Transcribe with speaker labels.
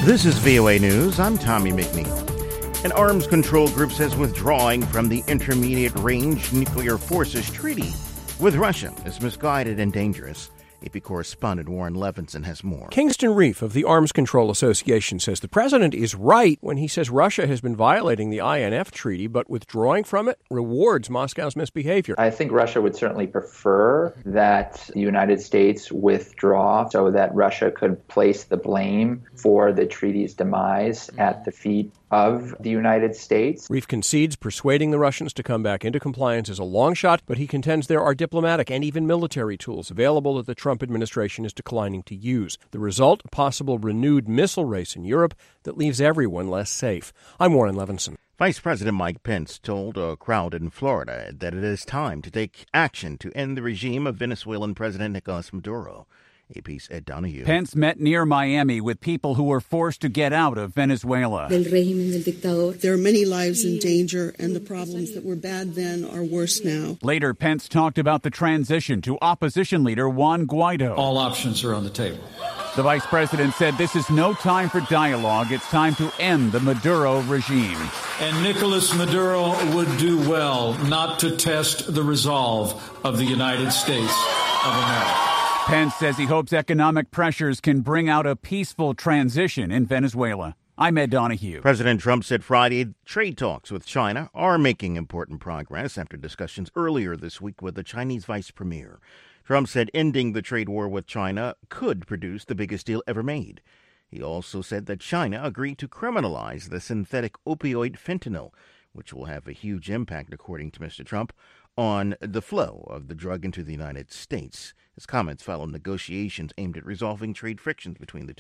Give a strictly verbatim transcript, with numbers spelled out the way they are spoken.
Speaker 1: This is V O A News. I'm Tommy McNeil. An arms control group says withdrawing from the Intermediate Range Nuclear Forces Treaty with Russia is misguided and dangerous. A P correspondent Warren Levinson has more.
Speaker 2: Kingston Reef of the Arms Control Association says the president is right when he says Russia has been violating the I N F treaty, but withdrawing from it rewards Moscow's misbehavior.
Speaker 3: I think Russia would certainly prefer that the United States withdraw so that Russia could place the blame for the treaty's demise at the feet of the United States.
Speaker 2: Reef concedes persuading the Russians to come back into compliance is a long shot, but he contends there are diplomatic and even military tools available that the Trump administration is declining to use. The result, a possible renewed missile race in Europe that leaves everyone less safe. I'm Warren Levinson.
Speaker 1: Vice President Mike Pence told a crowd in Florida that it is time to take action to end the regime of Venezuelan President Nicolas Maduro. A P's Ed Donahue.
Speaker 4: Pence met near Miami with people who were forced to get out of Venezuela.
Speaker 5: There are many lives in danger, and the problems that were bad then are worse now.
Speaker 4: Later, Pence talked about the transition to opposition leader Juan Guaido.
Speaker 6: All options are on the table.
Speaker 4: The vice president said this is no time for dialogue. It's time to end the Maduro regime.
Speaker 6: And Nicolas Maduro would do well not to test the resolve of the United States of America.
Speaker 4: Pence says he hopes economic pressures can bring out a peaceful transition in Venezuela. I'm Ed Donahue.
Speaker 1: President Trump said Friday trade talks with China are making important progress after discussions earlier this week with the Chinese vice premier. Trump said ending the trade war with China could produce the biggest deal ever made. He also said that China agreed to criminalize the synthetic opioid fentanyl, which will have a huge impact, according to Mister Trump, on the flow of the drug into the United States. His comments follow negotiations aimed at resolving trade frictions between the two.